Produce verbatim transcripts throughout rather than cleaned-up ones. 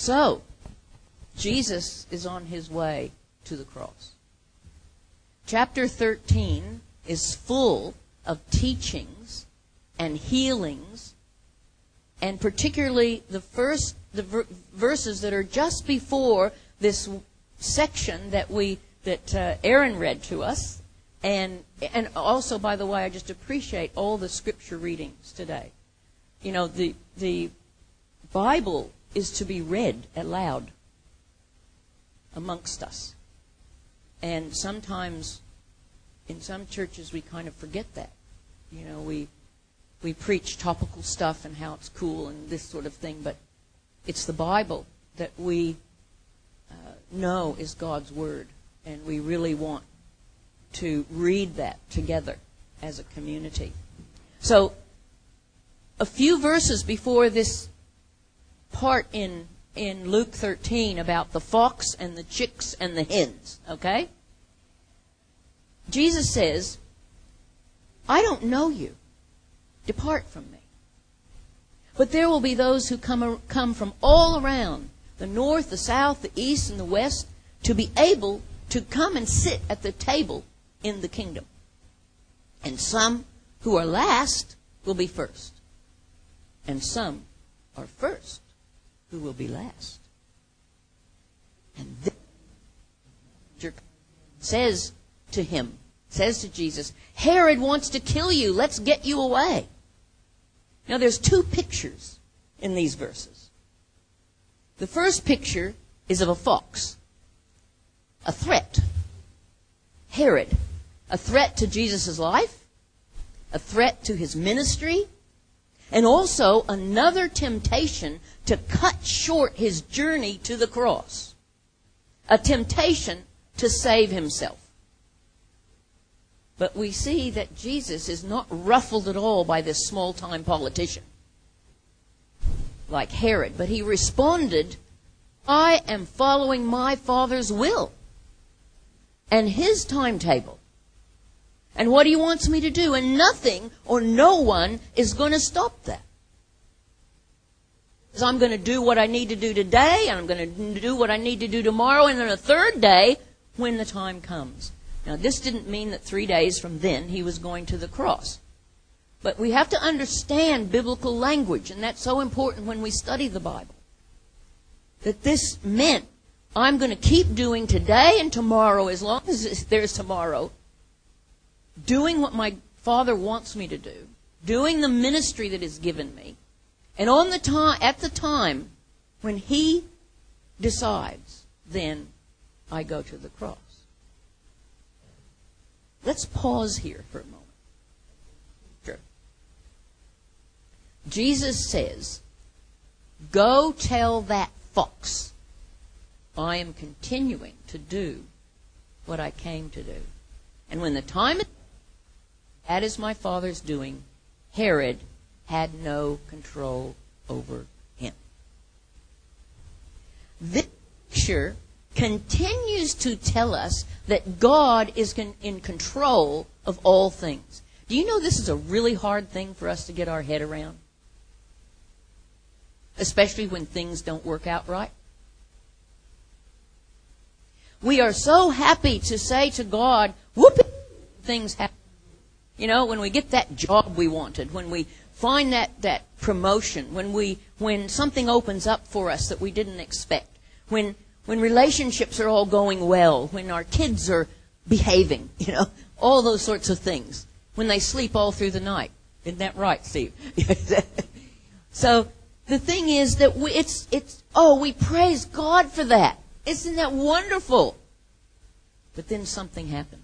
So, Jesus is on his way to the cross. Chapter thirteen is full of teachings and healings, and particularly the first the ver- verses that are just before this section that we that uh, Aaron read to us, and and also, by the way, I just appreciate all the scripture readings today. You know, the the Bible is to be read aloud amongst us. And sometimes in some churches we kind of forget that. You know, we we preach topical stuff and how it's cool and this sort of thing, but it's the Bible that we uh, know is God's Word, and we really want to read that together as a community. So, a few verses before this part in in Luke thirteen about the fox and the chicks and the hens, okay? Jesus says, I don't know you. Depart from me. But there will be those who come, come from all around, the north, the south, the east, and the west, to be able to come and sit at the table in the kingdom. And some who are last will be first. And some are first who will be last. And then says to him, says to Jesus, Herod wants to kill you. Let's get you away. Now there's two pictures in these verses. The first picture is of a fox. A threat. Herod. A threat to Jesus' life. A threat to his ministry. And also another temptation to cut short his journey to the cross. A temptation to save himself. But we see that Jesus is not ruffled at all by this small-time politician like Herod. But he responded, I am following my Father's will and his timetable and what he wants me to do. And nothing or no one is going to stop that. Because I'm going to do what I need to do today, and I'm going to do what I need to do tomorrow, and then a third day when the time comes. Now, this didn't mean that three days from then he was going to the cross. But we have to understand biblical language, and that's so important when we study the Bible. That this meant I'm going to keep doing today and tomorrow, as long as there's tomorrow, doing what my Father wants me to do, doing the ministry that is given me, and on the time, at the time when he decides, then I go to the cross. Let's pause here for a moment. Sure. Jesus says, go tell that fox, I am continuing to do what I came to do. And when the time is, that is my Father's doing, Herod had no control over him. This picture continues to tell us that God is con- in control of all things. Do you know this is a really hard thing for us to get our head around? Especially when things don't work out right. We are so happy to say to God, whoop, things happen. You know, when we get that job we wanted, when we find that, that promotion, when we when something opens up for us that we didn't expect, when when relationships are all going well, when our kids are behaving, you know, all those sorts of things, when they sleep all through the night. Isn't that right, Steve? So the thing is that we, it's it's oh, we praise God for that. Isn't that wonderful? But then something happens.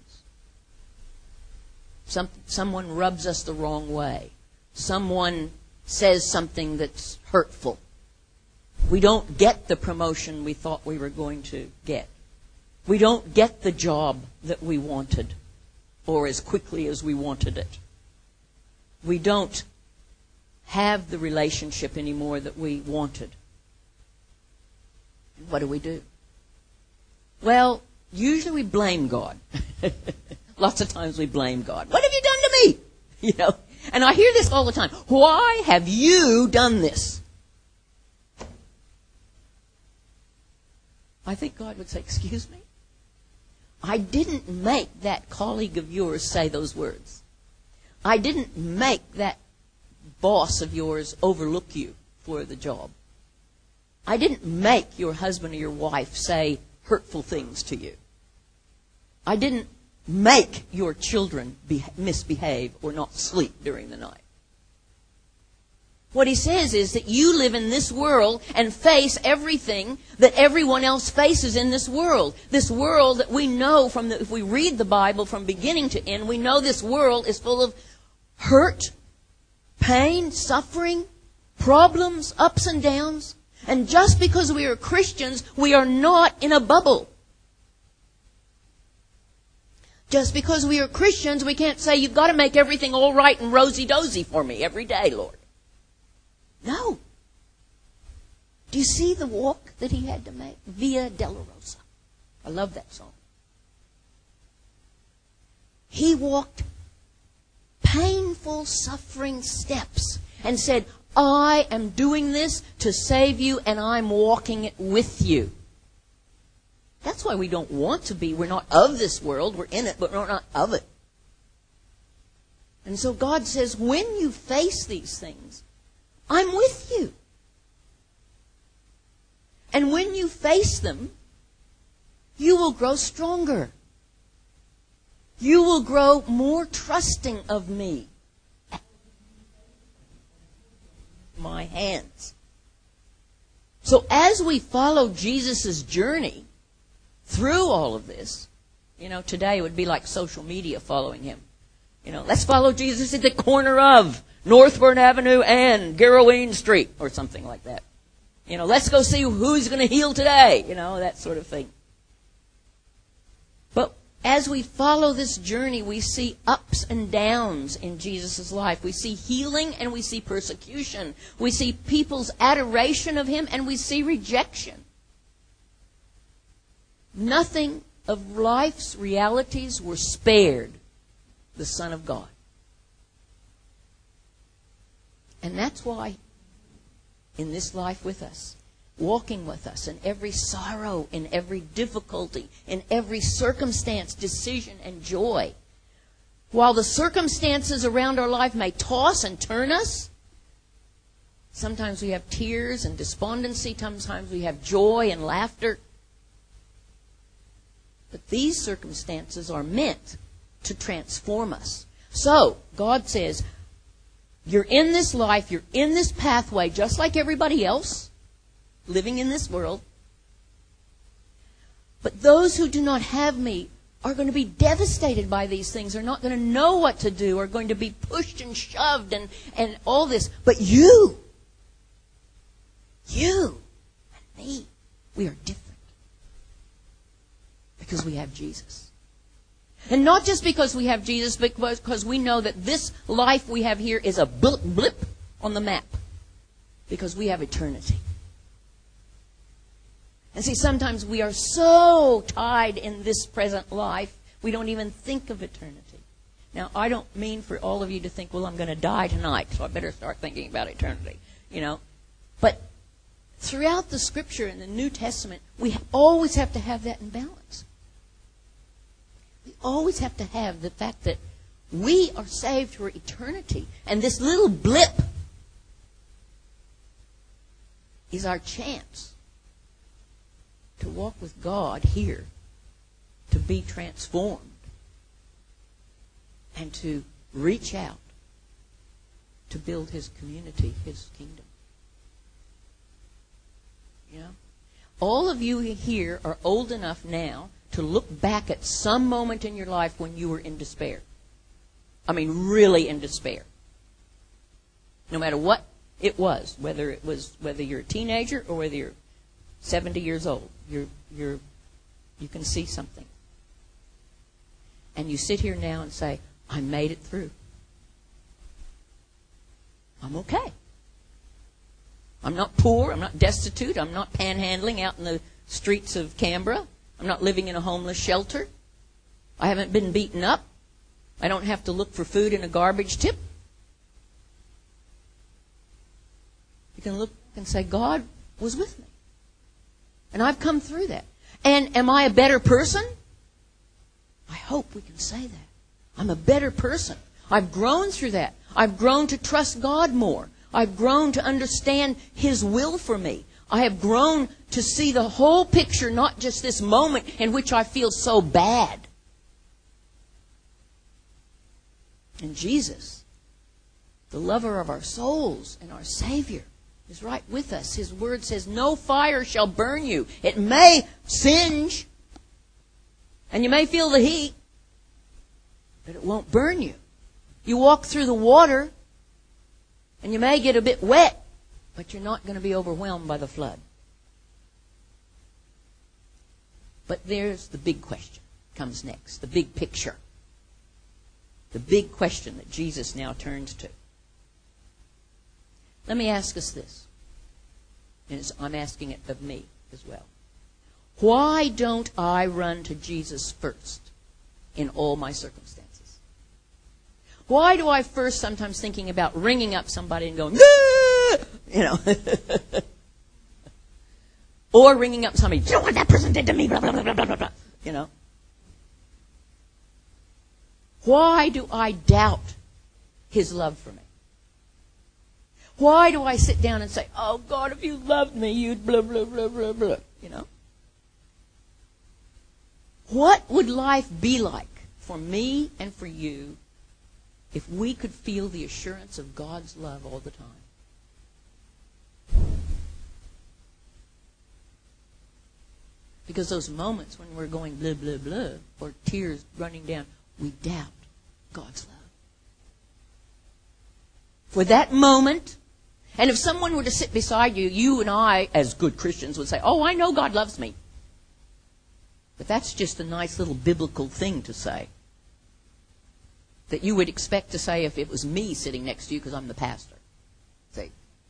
Some, someone rubs us the wrong way. Someone says something that's hurtful. We don't get the promotion we thought we were going to get. We don't get the job that we wanted, or as quickly as we wanted it. We don't have the relationship anymore that we wanted. What do we do? Well, usually we blame God. Lots of times we blame God. What have you done to me? You know, and I hear this all the time. Why have you done this? I think God would say, excuse me? I didn't make that colleague of yours say those words. I didn't make that boss of yours overlook you for the job. I didn't make your husband or your wife say hurtful things to you. I didn't make your children be, misbehave or not sleep during the night. What he says is that you live in this world and face everything that everyone else faces in this world. This world that we know from the, if we read the Bible from beginning to end, we know this world is full of hurt, pain, suffering, problems, ups and downs. And just because we are Christians, we are not in a bubble. Just because we are Christians, we can't say, you've got to make everything all right and rosy-dozy for me every day, Lord. No. Do you see the walk that he had to make? Via Dolorosa. I love that song. He walked painful, suffering steps and said, I am doing this to save you and I'm walking it with you. That's why we don't want to be. We're not of this world. We're in it, but we're not of it. And so God says, when you face these things, I'm with you. And when you face them, you will grow stronger. You will grow more trusting of me. My hands. So as we follow Jesus' journey through all of this, you know, today it would be like social media following him. You know, let's follow Jesus at the corner of Northburn Avenue and Garroween Street or something like that. You know, let's go see who's going to heal today. You know, that sort of thing. But as we follow this journey, we see ups and downs in Jesus' life. We see healing and we see persecution. We see people's adoration of him and we see rejection. Nothing of life's realities were spared the Son of God. And that's why in this life with us, walking with us in every sorrow, in every difficulty, in every circumstance, decision, and joy, while the circumstances around our life may toss and turn us, sometimes we have tears and despondency, sometimes we have joy and laughter. But these circumstances are meant to transform us. So, God says, you're in this life, you're in this pathway, just like everybody else, living in this world. But those who do not have me are going to be devastated by these things. They're not going to know what to do, are going to be pushed and shoved and, and all this. But you, you and me, we are different. Because we have Jesus. And not just because we have Jesus, but because we know that this life we have here is a blip, blip on the map. Because we have eternity. And see, sometimes we are so tied in this present life, we don't even think of eternity. Now, I don't mean for all of you to think, well, I'm going to die tonight, so I better start thinking about eternity. You know, but throughout the Scripture in the New Testament, we always have to have that in balance. We always have to have the fact that we are saved for eternity. And this little blip is our chance to walk with God here, to be transformed, and to reach out to build His community, His kingdom. You know? All of you here are old enough now to look back at some moment in your life when you were in despair. I mean, really in despair. No matter what it was, whether it was whether you're a teenager or whether you're seventy years old, you're you're you can see something. And you sit here now and say, I made it through. I'm okay. I'm not poor, I'm not destitute, I'm not panhandling out in the streets of Canberra. I'm not living in a homeless shelter. I haven't been beaten up. I don't have to look for food in a garbage tip. You can look and say, God was with me. And I've come through that. And am I a better person? I hope we can say that. I'm a better person. I've grown through that. I've grown to trust God more. I've grown to understand His will for me. I have grown to see the whole picture, not just this moment in which I feel so bad. And Jesus, the lover of our souls and our Savior, is right with us. His word says, no fire shall burn you. It may singe, and you may feel the heat, but it won't burn you. You walk through the water, and you may get a bit wet, but you're not going to be overwhelmed by the flood. But there's the big question, comes next, the big picture. The big question that Jesus now turns to. Let me ask us this, and I'm asking it of me as well. Why don't I run to Jesus first in all my circumstances? Why do I first sometimes thinking about ringing up somebody and going, ah! You know, or ringing up somebody, do you know what that person did to me? Blah, blah, blah, blah, blah, blah. You know. Why do I doubt His love for me? Why do I sit down and say, oh God, if you loved me, you'd blah, blah, blah, blah, blah, you know? What would life be like for me and for you if we could feel the assurance of God's love all the time? Because those moments when we're going blah, blah, blah, or tears running down, we doubt God's love. For that moment, and if someone were to sit beside you, you and I, as good Christians, would say, oh, I know God loves me. But that's just a nice little biblical thing to say. That you would expect to say if it was me sitting next to you because I'm the pastor. See?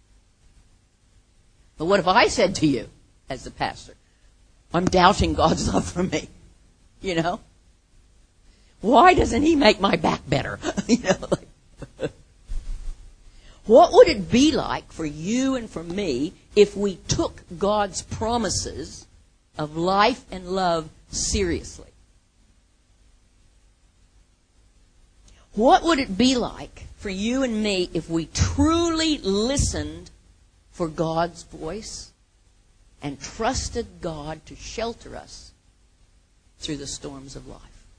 But what if I said to you, as the pastor, I'm doubting God's love for me? You know? Why doesn't He make my back better? You know, like, what would it be like for you and for me if we took God's promises of life and love seriously? What would it be like for you and me if we truly listened for God's voice and trusted God to shelter us through the storms of life?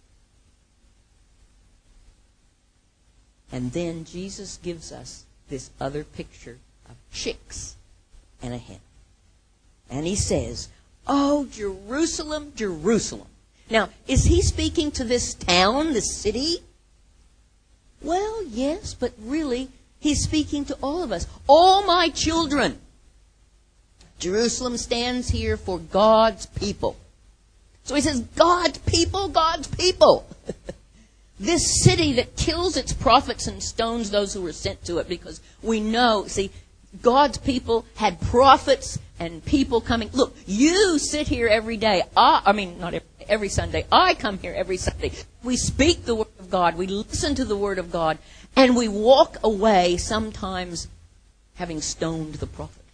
And then Jesus gives us this other picture of chicks and a hen. And He says, oh, Jerusalem, Jerusalem. Now, is He speaking to this town, this city? Well, yes, but really, He's speaking to all of us. All my children. Jerusalem stands here for God's people. So He says, God's people, God's people. This city that kills its prophets and stones those who were sent to it, because we know, see, God's people had prophets and people coming. Look, you sit here every day. I, I mean, not every, every Sunday. I come here every Sunday. We speak the Word of God. We listen to the Word of God. And we walk away sometimes having stoned the prophet.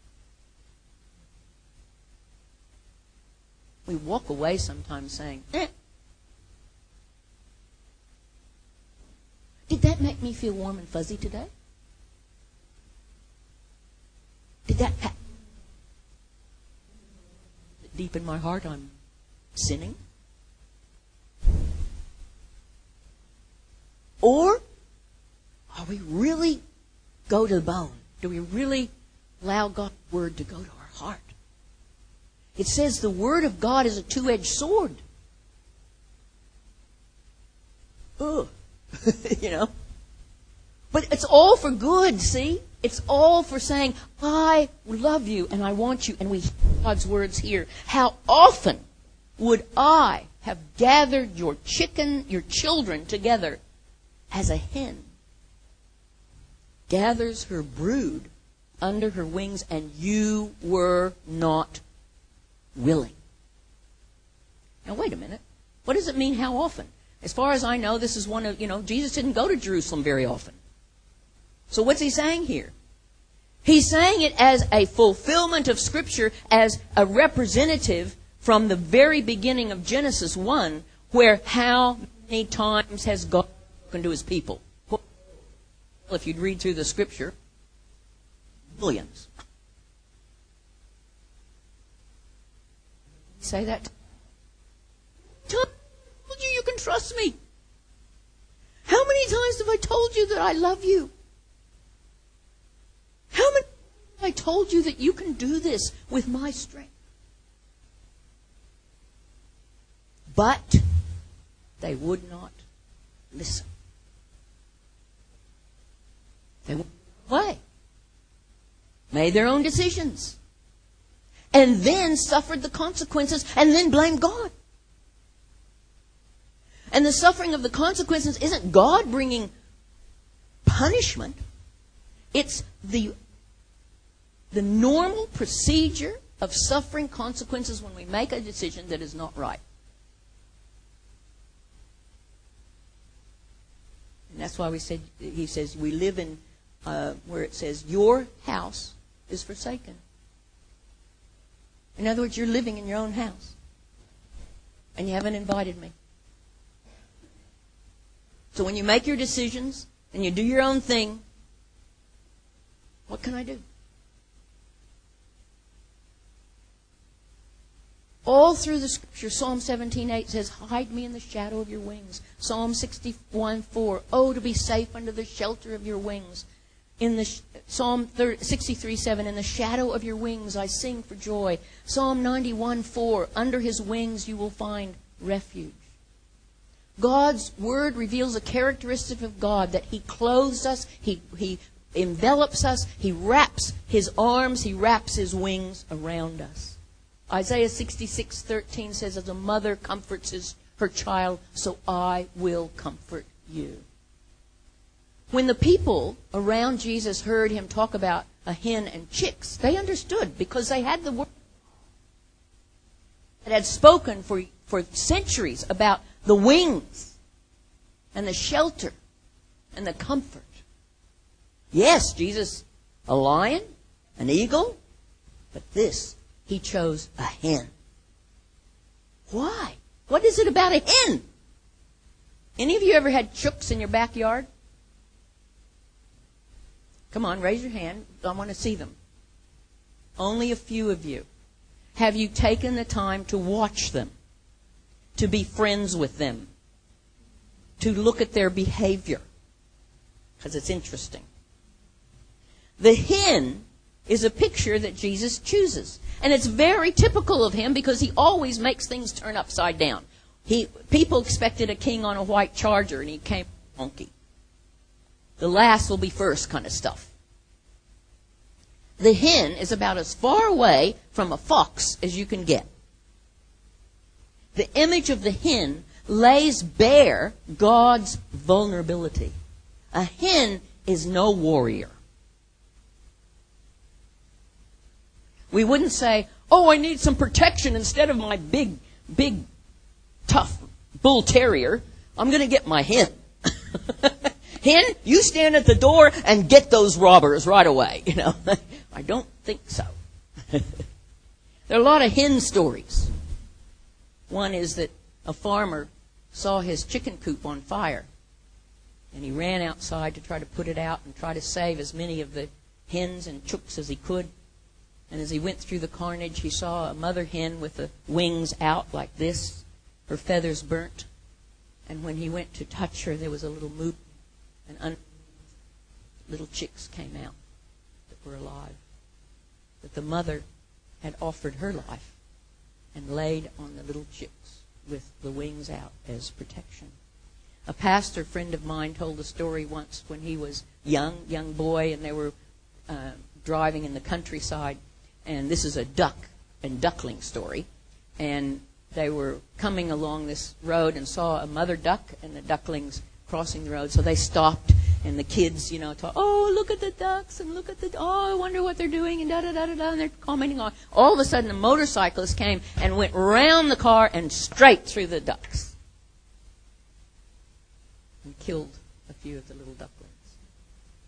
We walk away sometimes saying, eh. Did that make me feel warm and fuzzy today? Did that ha- deep in my heart I'm sinning? Or are we really go to the bone? Do we really allow God's Word to go to our heart? It says the Word of God is a two-edged sword. Ugh. You know? But it's all for good, see? It's all for saying, I love you and I want you. And we hear God's words here. How often would I have gathered your chicken, your children together as a hen gathers her brood under her wings, and you were not willing? Now, wait a minute. What does it mean, how often? As far as I know, this is one of, you know, Jesus didn't go to Jerusalem very often. So what's He saying here? He's saying it as a fulfillment of Scripture, as a representative from the very beginning of Genesis one, where how many times has God spoken to his people? Well, if you'd read through the scripture, billions. Say that. I told you you can trust me. How many times have I told you that I love you? How many times have I told you that you can do this with my strength? But they would not listen. They went away. Made their own decisions. And then suffered the consequences and then blamed God. And the suffering of the consequences isn't God bringing punishment. It's the, the normal procedure of suffering consequences when we make a decision that is not right. And that's why we said, he says, we live in uh, where it says, your house is forsaken. In other words, you're living in your own house. And you haven't invited me. So when you make your decisions and you do your own thing, what can I do? All through the scripture, Psalm seventeen eight says, hide me in the shadow of your wings. Psalm sixty-one four, oh, to be safe under the shelter of your wings. In the Psalm sixty-three seven, in the shadow of your wings I sing for joy. Psalm ninety-one four, under his wings you will find refuge. God's word reveals a characteristic of God, that he clothes us, he, he envelops us, he wraps his arms, he wraps his wings around us. Isaiah sixty-six thirteen says, as a mother comforts his, her child, so I will comfort you. When the people around Jesus heard him talk about a hen and chicks, they understood, because they had the word that had spoken for, for centuries about the wings and the shelter and the comfort. Yes, Jesus, a lion, an eagle, but this, he chose a hen. Why? What is it about a hen? Any of you ever had chooks in your backyard? Come on, raise your hand. I want to see them. Only a few of you. Have you taken the time to watch them? To be friends with them? To look at their behavior? Because it's interesting. The hen is a picture that Jesus chooses. And it's very typical of him, because he always makes things turn upside down. He, people expected a king on a white charger, and he came a donkey. The last will be first kind of stuff. The hen is about as far away from a fox as you can get. The image of the hen lays bare God's vulnerability. A hen is no warrior. We wouldn't say, oh, I need some protection instead of my big, big, tough bull terrier. I'm going to get my hen. Hen, you stand at the door and get those robbers right away. You know, I don't think so. There are a lot of hen stories. One is that a farmer saw his chicken coop on fire, and he ran outside to try to put it out and try to save as many of the hens and chooks as he could. And as he went through the carnage, he saw a mother hen with the wings out like this, her feathers burnt. And when he went to touch her, there was a little movement, and un- little chicks came out that were alive. That the mother had offered her life and laid on the little chicks with the wings out as protection. A pastor friend of mine told a story once when he was young, young boy, and they were uh, driving in the countryside. And this is a duck and duckling story. And they were coming along this road and saw a mother duck and the ducklings crossing the road. So they stopped, and the kids, you know, talk, oh, look at the ducks, and look at the, oh, I wonder what they're doing, and da-da-da-da-da, and they're commenting on. All of a sudden, a motorcyclist came and went round the car and straight through the ducks. And killed a few of the little ducklings.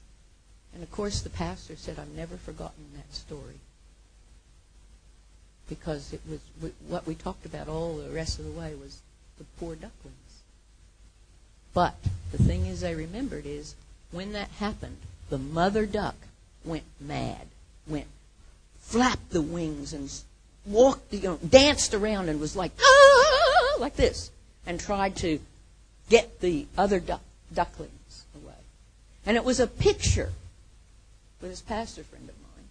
And of course, the pastor said, I've never forgotten that story. because it was what we talked about all the rest of the way was the poor ducklings. But the thing is they remembered is when that happened, the mother duck went mad, went flapped the wings and walked, you know, danced around and was like, ah, like this, and tried to get the other duck, ducklings away. And it was a picture with this pastor friend of mine.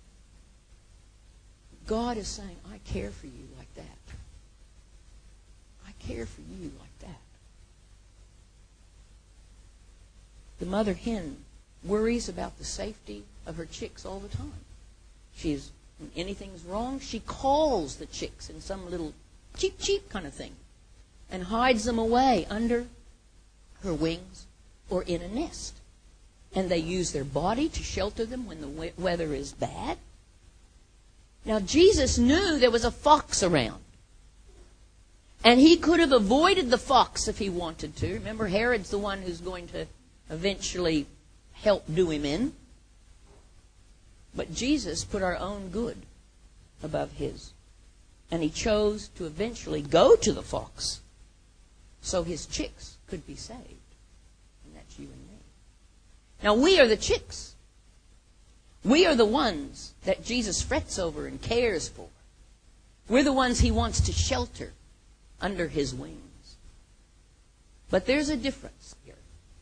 God is saying, I care for you like that. I care for you like that. The mother hen worries about the safety of her chicks all the time. She's, when anything's wrong, she calls the chicks in some little cheep cheep kind of thing and hides them away under her wings or in a nest. And they use their body to shelter them when the weather is bad. Now, Jesus knew there was a fox around. And he could have avoided the fox if he wanted to. Remember, Herod's the one who's going to eventually help do him in. But Jesus put our own good above his. And he chose to eventually go to the fox so his chicks could be saved. And that's you and me. Now, we are the chicks. We are the ones that Jesus frets over and cares for. We're the ones he wants to shelter under his wings. But there's a difference here.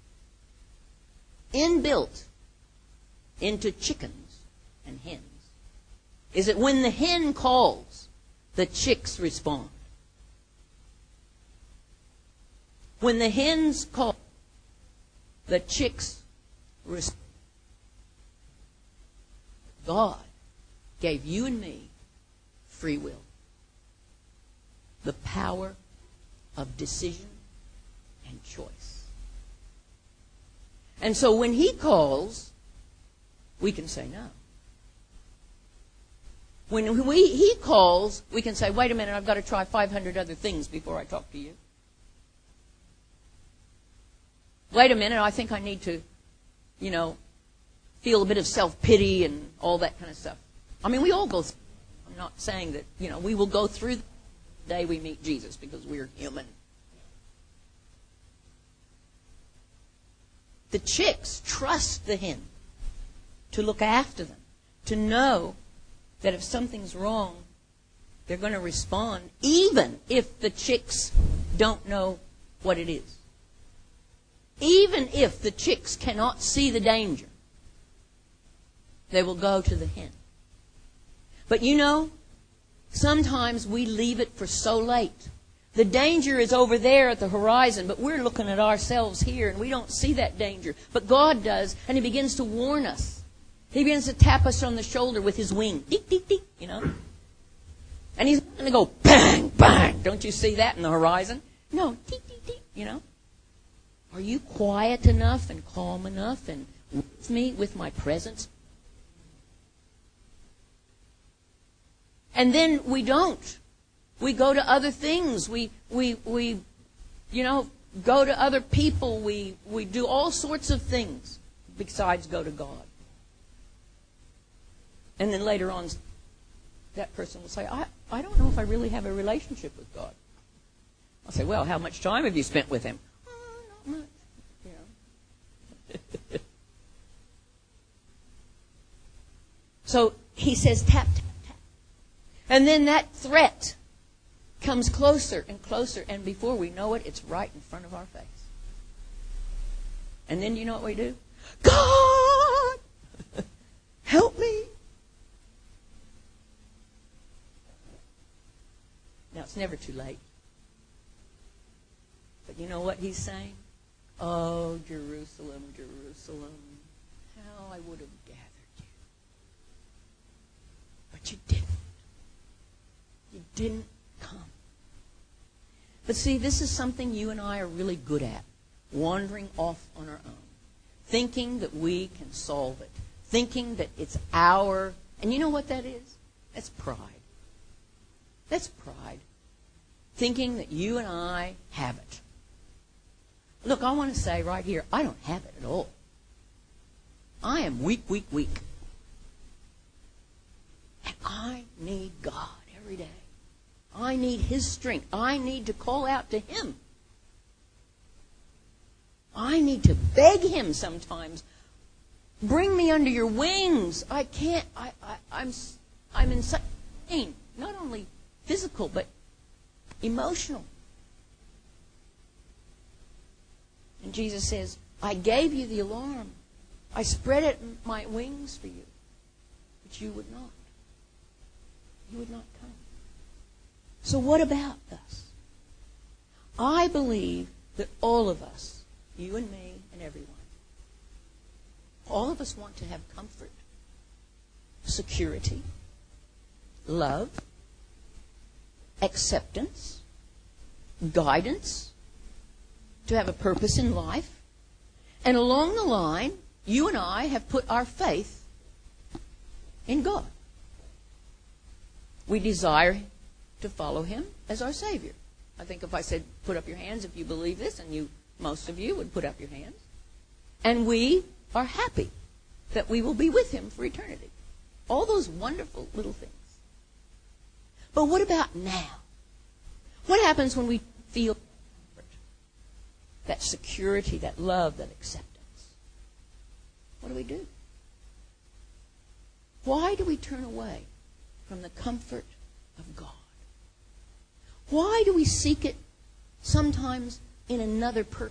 Inbuilt into chickens and hens is that when the hen calls, the chicks respond. When the hens call, the chicks respond. God gave you and me free will. The power of decision and choice. And so when he calls, we can say no. When we, he calls, we can say, wait a minute, I've got to try five hundred other things before I talk to you. Wait a minute, I think I need to, you know, feel a bit of self-pity and all that kind of stuff. I mean, we all go through. I'm not saying that, you know, we will go through the day we meet Jesus because we're human. The chicks trust the hen to look after them, to know that if something's wrong, they're going to respond, even if the chicks don't know what it is. Even if the chicks cannot see the danger, they will go to the hen. But you know, sometimes we leave it for so late. The danger is over there at the horizon, but we're looking at ourselves here and we don't see that danger. But God does, and he begins to warn us. He begins to tap us on the shoulder with his wing. Deek, deek, deek, you know. And he's going to go bang, bang. Don't you see that in the horizon? No, deek, deek, deek, you know. Are you quiet enough and calm enough and with me, with my presence? And then we don't. We go to other things. We, we, we, you know, go to other people. We, we do all sorts of things besides go to God. And then later on, that person will say, I, I don't know if I really have a relationship with God. I'll say, well, how much time have you spent with him? Oh, not much. You know. So he says, tap, tap, tap. And then that threat comes closer and closer, and before we know it, it's right in front of our face. And then you know what we do? God, help me. Now, it's never too late. But you know what he's saying? Oh, Jerusalem, Jerusalem, how I would have gathered you. But you didn't. You didn't come. But see, this is something you and I are really good at. Wandering off on our own. Thinking that we can solve it. Thinking that it's our... And you know what that is? That's pride. That's pride. Thinking that you and I have it. Look, I want to say right here, I don't have it at all. I am weak, weak, weak. And I need God every day. I need His strength. I need to call out to Him. I need to beg Him sometimes. Bring me under your wings. I can't, I, I, I'm, I'm in such pain. Not only physical, but emotional. And Jesus says, I gave you the alarm. I spread it my wings for you. But you would not. You would not come. So what about us? I believe that all of us, you and me and everyone, all of us want to have comfort, security, love, acceptance, guidance, to have a purpose in life. And along the line, you and I have put our faith in God. We desire to follow Him as our Savior. I think if I said, put up your hands if you believe this, and you, most of you would put up your hands. And we are happy that we will be with Him for eternity. All those wonderful little things. But what about now? What happens when we feel that security, that love, that acceptance? What do we do? Why do we turn away from the comfort of God? Why do we seek it sometimes in another person?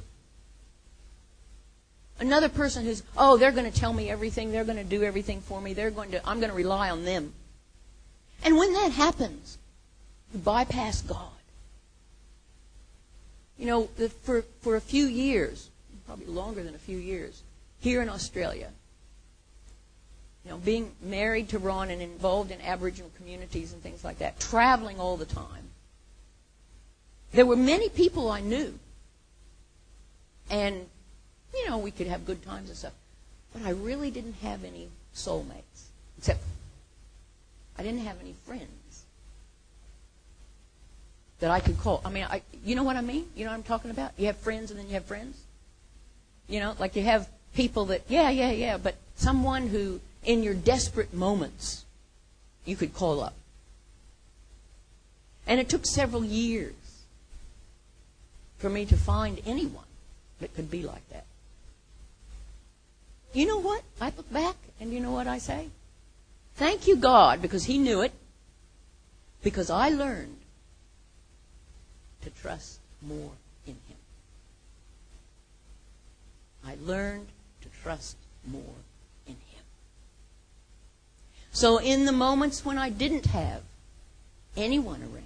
Another person who's, oh, they're going to tell me everything, they're going to do everything for me, they're going to, I'm going to rely on them. And when that happens, you bypass God. You know, the, for, for a few years, probably longer than a few years, here in Australia, you know, being married to Ron and involved in Aboriginal communities and things like that, traveling all the time, there were many people I knew. And, you know, we could have good times and stuff. But I really didn't have any soulmates. Except I didn't have any friends that I could call. I mean, I, you know what I mean? You know what I'm talking about? You have friends and then you have friends. You know, like you have people that, yeah, yeah, yeah, but someone who, in your desperate moments, you could call up. And it took several years for me to find anyone that could be like that. You know what? I look back, and you know what I say? Thank you, God, because He knew it. Because I learned to trust more in Him. I learned to trust more in Him. So in the moments when I didn't have anyone around,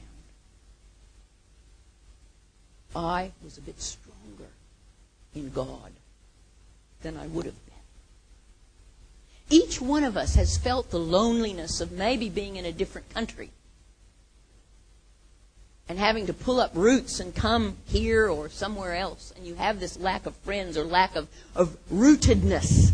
I was a bit stronger in God than I would have been. Each one of us has felt the loneliness of maybe being in a different country and having to pull up roots and come here or somewhere else, and you have this lack of friends or lack of, of rootedness.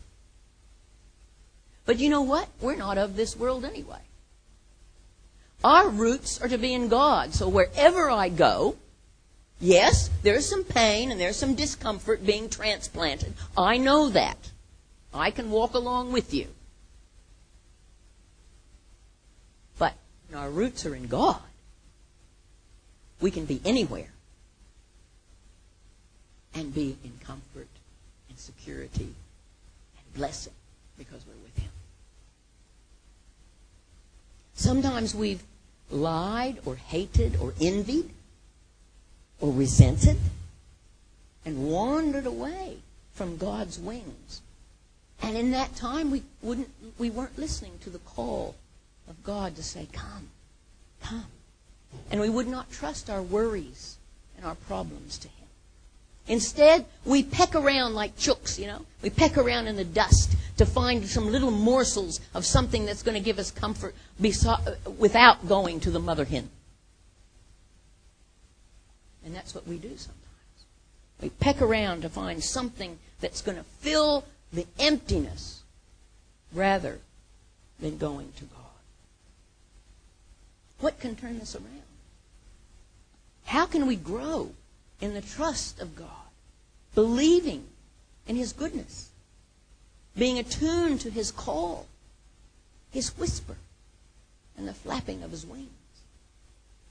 But you know what? We're not of this world anyway. Our roots are to be in God. So wherever I go, yes, there's some pain and there's some discomfort being transplanted. I know that. I can walk along with you. But when our roots are in God, we can be anywhere and be in comfort and security and blessing because we're with Him. Sometimes we've lied or hated or envied or resented and wandered away from God's wings. And in that time, we wouldn't, we weren't listening to the call of God to say, come, come. And we would not trust our worries and our problems to Him. Instead, we peck around like chooks, you know. We peck around in the dust to find some little morsels of something that's going to give us comfort without going to the mother hen. And that's what we do sometimes. We peck around to find something that's going to fill the emptiness rather than going to God. What can turn this around? How can we grow in the trust of God, believing in His goodness, being attuned to His call, His whisper, and the flapping of His wings?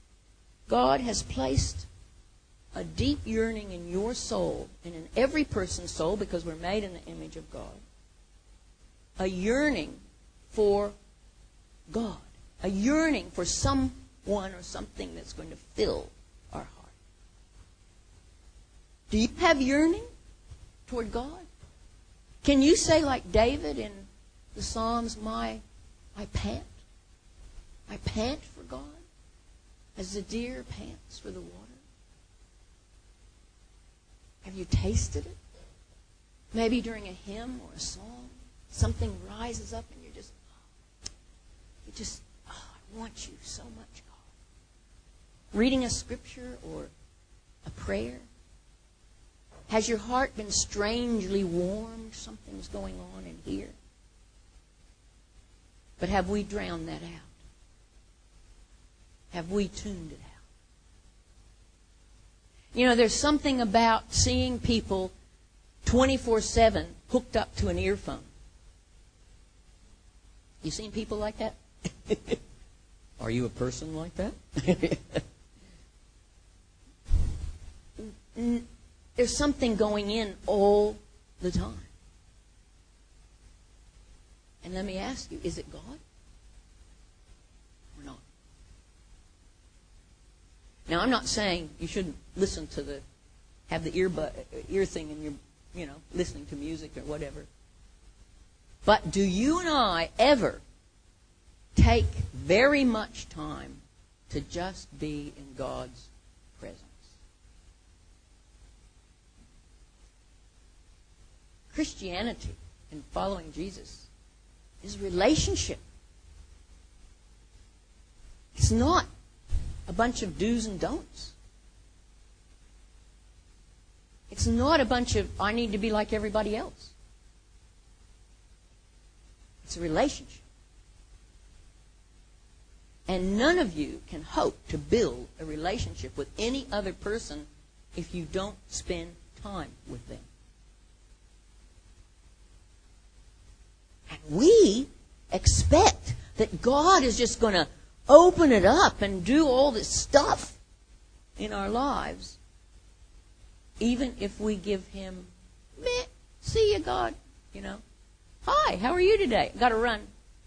God has placed a deep yearning in your soul and in every person's soul, because we're made in the image of God. A yearning for God. A yearning for someone or something that's going to fill our heart. Do you have yearning toward God? Can you say like David in the Psalms, my, I pant. I pant for God as the deer pants for the water. Have you tasted it? Maybe during a hymn or a song, something rises up and you're just, oh, you just, oh, I want you so much, God. Reading a scripture or a prayer. Has your heart been strangely warmed? Something's going on in here. But have we drowned that out? Have we tuned it out? You know, there's something about seeing people twenty-four seven hooked up to an earphone. You seen people like that? Are you a person like that? There's something going in all the time. And let me ask you, is it God or not? Now, I'm not saying you shouldn't listen to the, have the earbud, ear thing and you're, you know, listening to music or whatever. But do you and I ever take very much time to just be in God's presence? Christianity and following Jesus is relationship. It's not a bunch of do's and don'ts. It's not a bunch of, I need to be like everybody else. It's a relationship. And none of you can hope to build a relationship with any other person if you don't spend time with them. And we expect that God is just going to open it up and do all this stuff in our lives, even if we give Him, meh, see you, God, you know. Hi, how are you today? Got to run.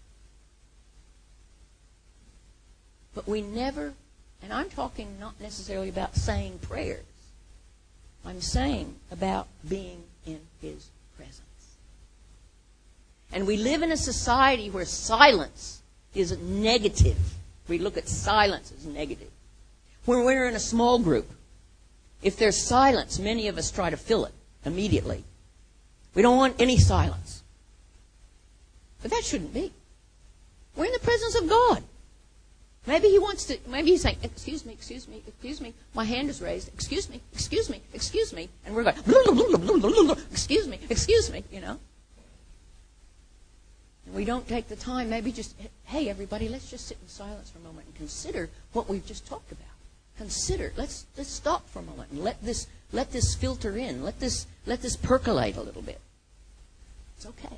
But we never, and I'm talking not necessarily about saying prayers. I'm saying about being in His presence. And we live in a society where silence is negative. We look at silence as negative. When we're in a small group, if there's silence, many of us try to fill it immediately. We don't want any silence. But that shouldn't be. We're in the presence of God. Maybe He wants to, maybe He's saying, excuse me, excuse me, excuse me, my hand is raised, excuse me, excuse me, excuse me, and we're going, excuse me, excuse me, you know. And we don't take the time, maybe just, hey, everybody, let's just sit in silence for a moment and consider what we've just talked about. Consider, let's let's stop for a moment and let this let this filter in, let this let this percolate a little bit. It's okay.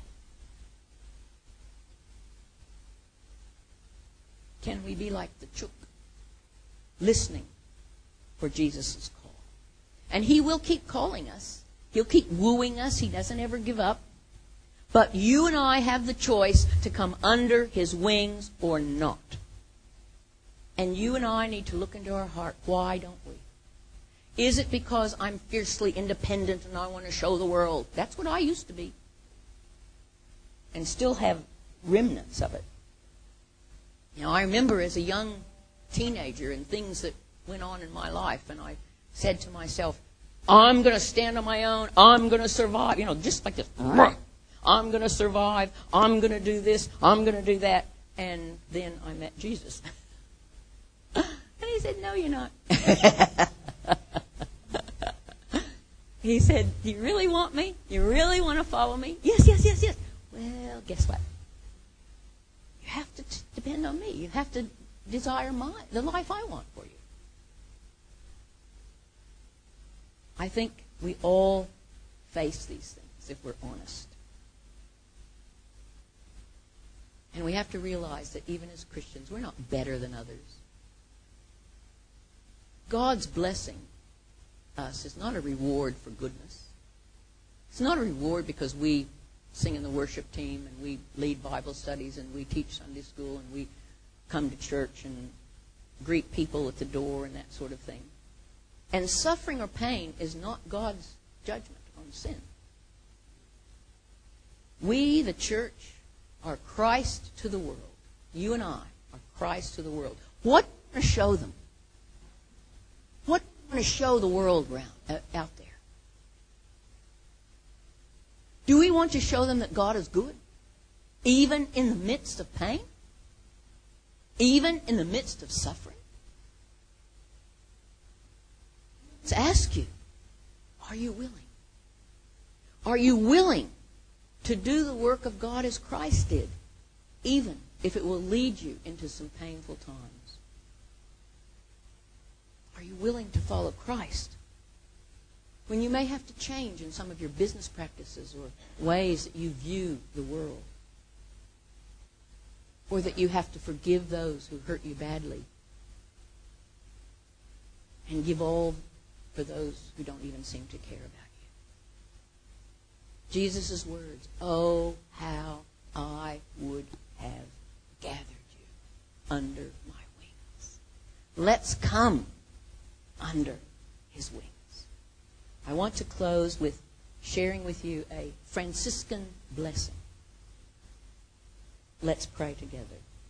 Can we be like the chook, listening for Jesus' call? And He will keep calling us. He'll keep wooing us. He doesn't ever give up. But you and I have the choice to come under His wings or not. And you and I need to look into our heart. Why don't we? Is it because I'm fiercely independent and I want to show the world? That's what I used to be. And still have remnants of it. You know, I remember as a young teenager and things that went on in my life, and I said to myself, I'm going to stand on my own. I'm going to survive. You know, just like this. I'm going to survive. I'm going to do this. I'm going to do that. And then I met Jesus. And He said, no, you're not. He said, do you really want me? You really want to follow me? Yes, yes, yes, yes. Well, guess what? You have to t- depend on me. You have to desire my, the life I want for you. I think we all face these things if we're honest. And we have to realize that even as Christians, we're not better than others. God's blessing us is not a reward for goodness. It's not a reward because we sing in the worship team and we lead Bible studies and we teach Sunday school and we come to church and greet people at the door and that sort of thing. And suffering or pain is not God's judgment on sin. We, the church, are Christ to the world. You and I are Christ to the world. What do we want to show them? What do we want to show the world around, uh, out there? Do we want to show them that God is good? Even in the midst of pain? Even in the midst of suffering? Let's ask you, are you willing? Are you willing to do the work of God as Christ did, even if it will lead you into some painful times? Are you willing to follow Christ when you may have to change in some of your business practices or ways that you view the world? Or that you have to forgive those who hurt you badly and give all for those who don't even seem to care about you? Jesus' words, oh, how I would have gathered you under my wings. Let's come under his wings. I want to close with sharing with you a Franciscan blessing. Let's pray together.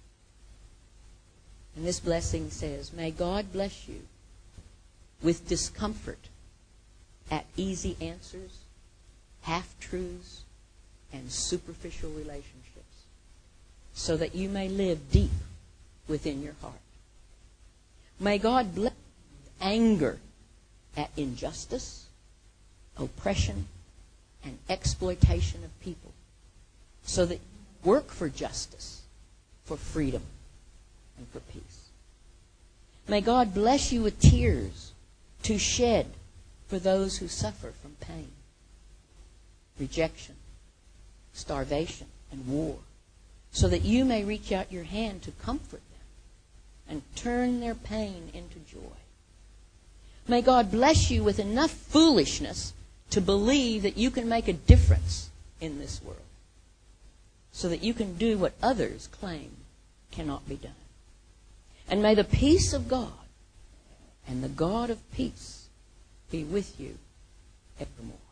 And this blessing says, may God bless you with discomfort at easy answers, half-truths, and superficial relationships, so that you may live deep within your heart. May God bless you with anger at injustice, oppression, and exploitation of people, so that you work for justice, for freedom, and for peace. May God bless you with tears to shed for those who suffer from pain, rejection, starvation, and war, so that you may reach out your hand to comfort them and turn their pain into joy. May God bless you with enough foolishness to believe that you can make a difference in this world, so that you can do what others claim cannot be done. And may the peace of God and the God of peace be with you evermore.